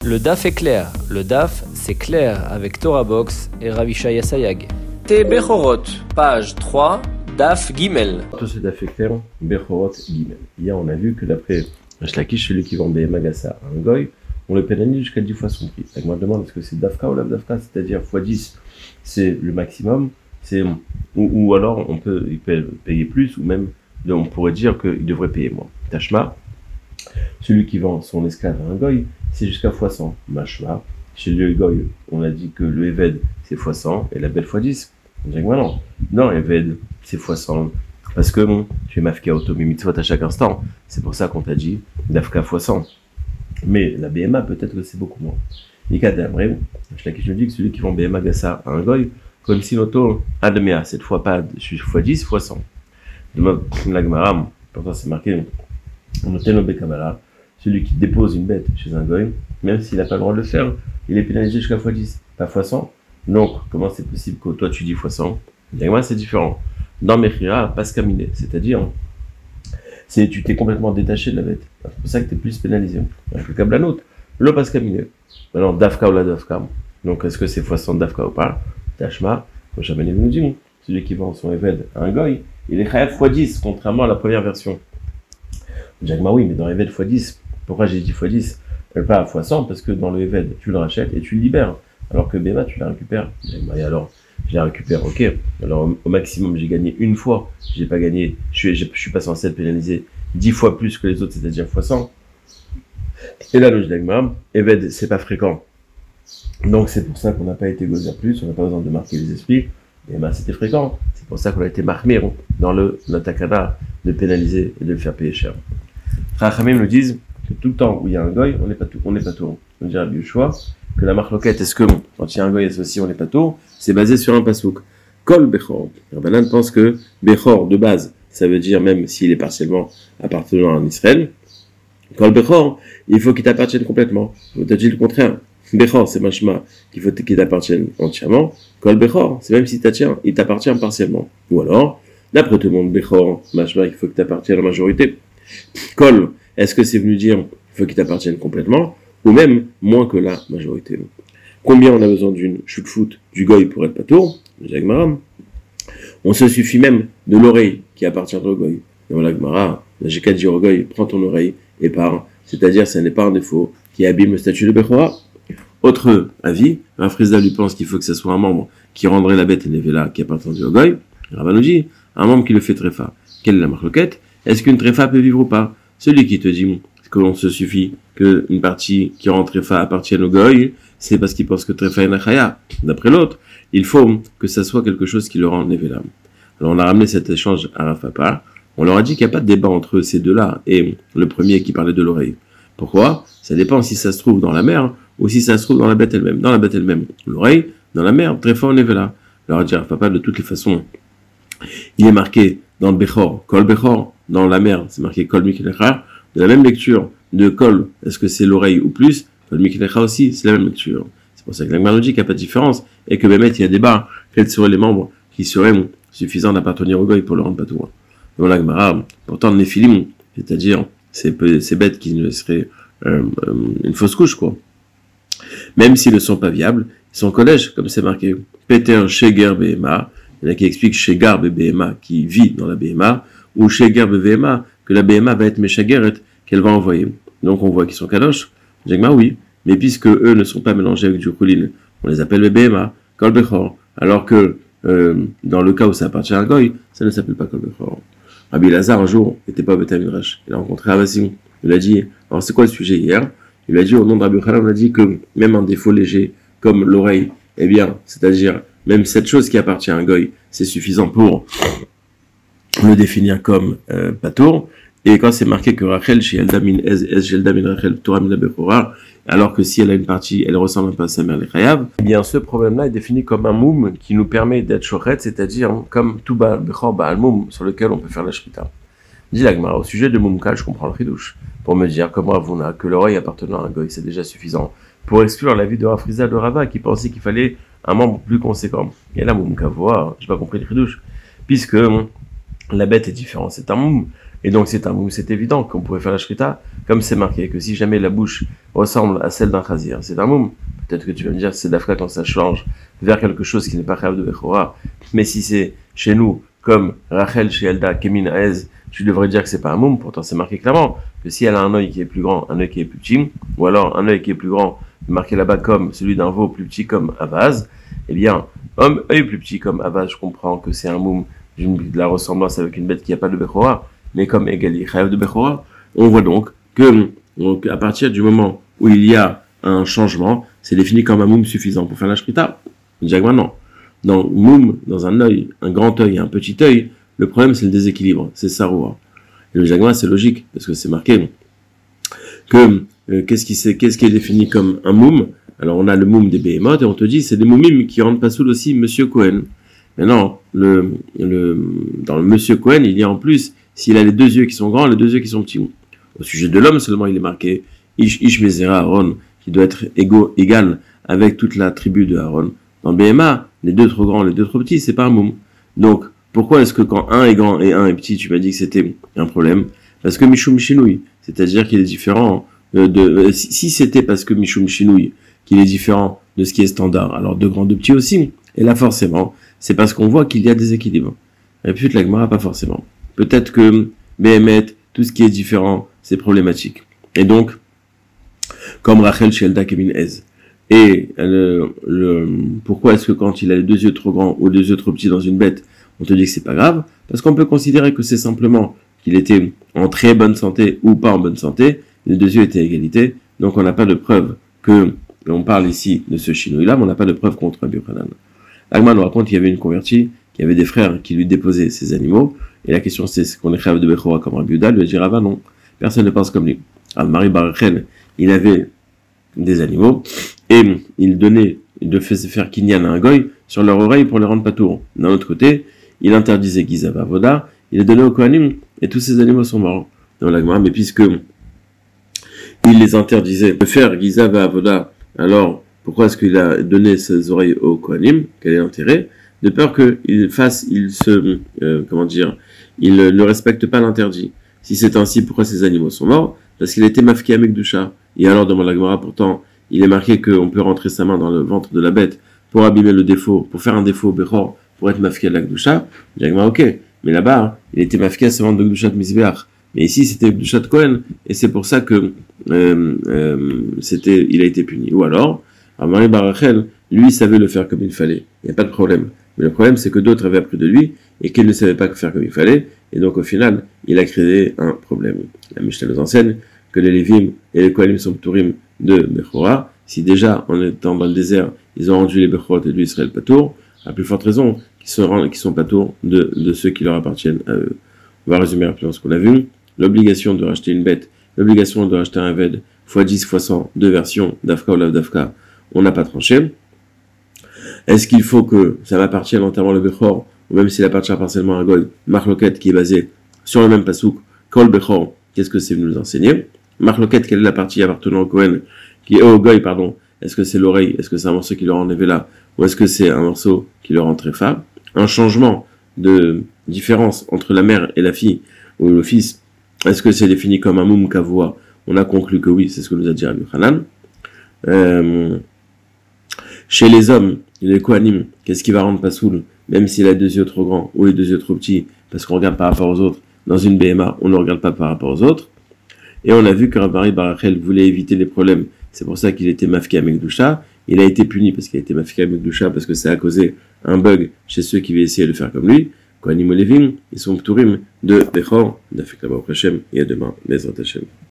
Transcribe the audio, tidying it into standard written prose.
Le DAF est clair. Le DAF, c'est clair avec Torah Box et Ravishaya Sayag. Té Bechorot, page 3, DAF Gimel. Tout ce DAF est clair, Bechorot Gimel. Hier, on a vu que d'après Shlakish, celui qui vend BM Agassa à un goy, on le pénalise jusqu'à 10 fois son prix. Donc, moi, je demande est-ce que c'est Dafka ou Dafka, c'est-à-dire x 10, c'est le maximum, ou alors il peut payer plus, ou même on pourrait dire qu'il devrait payer moins. Tashma, celui qui vend son esclave à un goy, c'est jusqu'à x100. Mashma, chez le goy, on a dit que le Eved c'est x100 et la belle x10. On dirait que non, non, Eved c'est x100. Parce que tu es mafka auto mitzvot à chaque instant. C'est pour ça qu'on t'a dit Dafka x100. Mais la BMA, peut-être que c'est beaucoup moins. Nikadam, bref, je dis que celui qui vend BMA Gassa à un goy, comme si l'auto admea, cette fois pas x10, x100. Demain, la Gemara, pourtant c'est marqué, on a Bekabala, celui qui dépose une bête chez un goy, même s'il n'a pas le droit de le faire, il est pénalisé jusqu'à x10, pas x100. Donc, comment c'est possible que toi tu dis x100? Moi, c'est différent. Dans Mechira, pas scaminé, c'est-à-dire, tu t'es complètement détaché de la bête. C'est pour ça que tu es plus pénalisé. Avec le Kablanot, le pas scaminé. Maintenant, Dafka ou la Dafka. Donc, est-ce que c'est x100 Dafka ou pas? Tashma, Moshaben nous dit, celui qui vend son Eved à un goy, il est Chayav x10, contrairement à la première version. Jagma, oui, mais dans Eved x10, pourquoi j'ai dit x10? Pas à x100, parce que dans le Eved, tu le rachètes et tu le libères. Alors que Bema, tu la récupères. Jagma, et alors, je la récupère, ok. Alors, au maximum, j'ai gagné une fois. J'ai pas gagné, je suis pas censé être pénalisé 10 fois plus que les autres, c'est-à-dire x100. Et là, le Jagma, Eved, c'est pas fréquent. Donc, c'est pour ça qu'on n'a pas été gozer plus, on n'a pas besoin de marquer les esprits. Et ben, c'était fréquent. C'est pour ça qu'on a été marqué dans le takana de pénaliser et de le faire payer cher. Rachamim nous disent que tout le temps où il y a un goy, on n'est pas tout. On dirait bien le choix que la marloquette, est-ce que quand il y a un goy associé, on n'est pas tout, c'est basé sur un pasouk. Kol Bechor. Rabbanan pense que Bechor, de base, ça veut dire même s'il est partiellement appartenant à Israël. Kol Bechor, il faut qu'il t'appartienne complètement. On t'a dit le contraire. Bechor, c'est machma qu'il faut qu'il t'appartienne entièrement. Kol Bechor, c'est même si il t'appartient partiellement. Ou alors, d'après tout le monde, Bechor, machma, il faut que t'appartienne à la majorité. Kol, est-ce que c'est venu dire il faut qu'il t'appartienne complètement, ou même moins que la majorité? Combien on a besoin d'une chute-foot du goy pour être patour? Jagmaram. On se suffit même de l'oreille qui appartient au goy. Dans la Gemara, j'ai qu'à dire au goy, prends ton oreille et pars. C'est-à-dire, ça n'est pas un défaut qui abîme le statut de Bechora. Autre avis, un Frisda lui pense qu'il faut que ce soit un membre qui rendrait la bête et nevela qui appartient au goy. Rabban nous dit, un membre qui le fait tréfa. Quelle est la marloquette? Est-ce qu'une tréfa peut vivre ou pas? Celui qui te dit que l'on se suffit qu'une partie qui rend tréfa appartienne au goy, c'est parce qu'il pense que tréfa est nachaya. D'après l'autre, il faut que ça soit quelque chose qui le rend nevela. Alors on a ramené cet échange à Rafapa. On leur a dit qu'il n'y a pas de débat entre ces deux-là et le premier qui parlait de l'oreille. Pourquoi? Ça dépend si ça se trouve dans la mer ou si ça se trouve dans la bête elle-même. Dans la bête elle-même, l'oreille, dans la mer, tréfa ou nevela. Alors on a dit à Rafapa, de toutes les façons, il est marqué dans le Bechor, Kol Bechor, dans la mer, c'est marqué Kol Miknecha. De la même lecture de Kol, est-ce que c'est l'oreille ou plus? Kol Miknecha aussi, c'est la même lecture. C'est pour ça que la Gemara dit qu'il n'y a pas de différence et que Bémet, il y a débat, quels seraient les membres qui seraient suffisants d'appartenir au goy pour le rendre pas tout. Dans la Gemara, pourtant, le Néphilim, c'est-à-dire ces bêtes qui seraient une fausse couche, quoi. Même s'ils ne sont pas viables, ils sont au collège, comme c'est marqué. Peter Sheger Behema, il y en a qui expliquent Shegar Behema, qui vit dans la Behema, ou Sheger Behema, que la Behema va être Meshageret, qu'elle va envoyer. Donc on voit qu'ils sont kadosh. Jagma, oui, mais puisque eux ne sont pas mélangés avec du choulin, on les appelle Behema, Kol Bechor, alors que dans le cas où ça appartient à un goy, ça ne s'appelle pas Kol Bechor. Rabbi Lazare, un jour, n'était pas au Beth Midrash. Il a rencontré Abassim. Il a dit, alors c'est quoi le sujet hier? Il a dit, au nom de Rabbi Yochanan, on a dit que même un défaut léger, comme l'oreille, eh bien, c'est-à-dire, même cette chose qui appartient à un goy, c'est suffisant pour le définir comme patour. Et quand c'est marqué que Rachel, chez Eldamin Rachel, Torah Mina Bechora, alors que si elle a une partie, elle ressemble un peu à sa mère, les Chayav, eh bien, ce problème-là est défini comme un moum qui nous permet d'être chochet, c'est-à-dire comme tout Bechor Baal Moum, sur lequel on peut faire la shrita. Dit l'Agmara, au sujet de Moumkal, je comprends le chidouche, pour me dire, comme Ravuna, que l'oreille appartenant à un goy, c'est déjà suffisant, pour exclure l'avis de Rafriza de Rava, qui pensait qu'il fallait un membre plus conséquent. Et là, Moumka voit, j'ai pas compris le chidouche, puisque la bête est différente, c'est un moum, Et donc c'est un moum, c'est évident qu'on pourrait faire la shrita, comme c'est marqué que si jamais la bouche ressemble à celle d'un chazir, c'est un moum. Peut-être que tu vas me dire c'est d'Afka quand ça change vers quelque chose qui n'est pas chayav de Bechora. Mais si c'est chez nous, comme Rachel chez Elda, Kemin Aez, tu devrais dire que c'est pas un moum. Pourtant c'est marqué clairement que si elle a un œil qui est plus grand, un œil qui est plus petit, ou alors un œil qui est plus grand, marqué là-bas comme celui d'un veau, plus petit comme Avaz, eh bien, homme, œil plus petit comme Avaz, je comprends que c'est un moum, de la ressemblance avec une bête qui n'a pas de Bechora, mais comme Egali chayav de Bechora, on voit donc à partir du moment où il y a un changement, c'est défini comme un moum suffisant pour faire la shrita. Déjà que maintenant, dans moum, dans un œil, un grand œil et un petit œil, le problème c'est le déséquilibre, c'est saroua. Et le jagma c'est logique, parce que c'est marqué que qu'est-ce qui est défini comme un moum. Alors on a le moum des behemoth et on te dit c'est des moumim qui rendent pas soul aussi Monsieur Cohen. Maintenant, dans le Monsieur Cohen, il y a en plus, s'il a les deux yeux qui sont grands, les deux yeux qui sont petits. Au sujet de l'homme seulement, il est marqué Ish Mezera Aaron, qui doit être égal avec toute la tribu de Aaron. Dans BMA, les deux trop grands, les deux trop petits, c'est pas un moum. Donc, pourquoi est-ce que quand un est grand et un est petit, tu m'as dit que c'était un problème? Parce que Mishum Shinouï, c'est-à-dire qu'il est différent si c'était parce que Mishum Shinouï, qu'il est différent de ce qui est standard, alors de grands, de petits aussi. Et là, forcément, c'est parce qu'on voit qu'il y a des équilibres. Et puis, la Gemara, pas forcément. Peut-être que Behemet, tout ce qui est différent, c'est problématique. Et donc, comme Rachel chez Elda Kemin Ez. Et pourquoi est-ce que quand il a les deux yeux trop grands ou les yeux trop petits dans une bête, on te dit que c'est pas grave? Parce qu'on peut considérer que c'est simplement qu'il était en très bonne santé ou pas en bonne santé, les deux yeux étaient à égalité, donc on n'a pas de preuve on parle ici de ce Shinouï-là, mais on n'a pas de preuve contre Rabbi Yochanan. Agma nous raconte qu'il y avait une convertie, qu'il y avait des frères qui lui déposaient ses animaux, et la question c'est est-ce qu'on est chayav de Bechora comme Rabbi Yehuda? Lui dit Rava non, personne ne pense comme lui. Al-Mari Barachel, il avait des animaux, et il faisait faire kinyan à un goy sur leur oreille pour les rendre patour. D'un autre côté, il interdisait Gizav Avoda, il les donnait au Kohanim, et tous ces animaux sont morts. Dans l'Agma, mais puisque il les interdisait de faire Gizav Avoda, alors pourquoi est-ce qu'il a donné ses oreilles au Kohanim? Quel est l'intérêt? De peur qu'il ne respecte pas l'interdit. Si c'est ainsi, pourquoi ces animaux sont morts? Parce qu'il était mafki avec du chat. Et alors, dans la Gemara, pourtant, il est marqué qu'on peut rentrer sa main dans le ventre de la bête pour abîmer le défaut, pour faire un défaut au Bechor, pour être mafki avec du chat. La Gemara, ok. Mais là-bas, il était mafki à se vendre de Gdushat Mizbeach. Mais ici, c'était Gdushat Kohen. Et c'est pour ça que, il a été puni. Ou alors, Amari Barachel, lui, savait le faire comme il fallait. Il n'y a pas de problème. Mais le problème, c'est que d'autres avaient appris de lui et qu'il ne savait pas faire comme il fallait. Et donc, au final, il a créé un problème. La Mishnah nous enseigne que les Lévim et les Kohanim sont Ptourim de Bechora. Si déjà, en étant dans le désert, ils ont rendu les Bechorot et lui Israël Patour, à plus forte raison qu'ils sont Patour de ceux qui leur appartiennent à eux. On va résumer rapidement ce qu'on a vu. L'obligation de racheter une bête, l'obligation de racheter un Ved, x10, x100, deux versions, Dafka ou Lav Dafka, on n'a pas tranché. Est-ce qu'il faut que ça m'appartienne entièrement le Bechor, ou même s'il appartient partiellement à un Goy, Marloquette qui est basé sur le même pasouk, Kol Bechor, qu'est-ce que c'est venu nous enseigner? Marloquette, quelle est la partie appartenant au Kohen, au Goy, pardon, est-ce que c'est l'oreille, est-ce que c'est un morceau qui le rend là, ou est-ce que c'est un morceau qui le rend très faible? Un changement de différence entre la mère et la fille, ou le fils, est-ce que c'est défini comme un moum kavoua? On a conclu que oui, c'est ce que nous a dit Rabbi Yochanan. Chez les hommes, les Kohanim, qu'est-ce qui va rendre pasoul, même s'il a deux yeux trop grands ou les deux yeux trop petits, parce qu'on regarde par rapport aux autres. Dans une BMA, on ne regarde pas par rapport aux autres. Et on a vu que Rabbi Barachel voulait éviter les problèmes. C'est pour ça qu'il était mafki avec Dusha. Il a été puni parce qu'il a été mafki avec Dusha, parce que ça a causé un bug chez ceux qui avaient essayé de faire comme lui. Kohanim ou Lévim, ils sont ptourim de Bechor, d'Afek Laba Hashem, et à demain, Bezrat Hashem.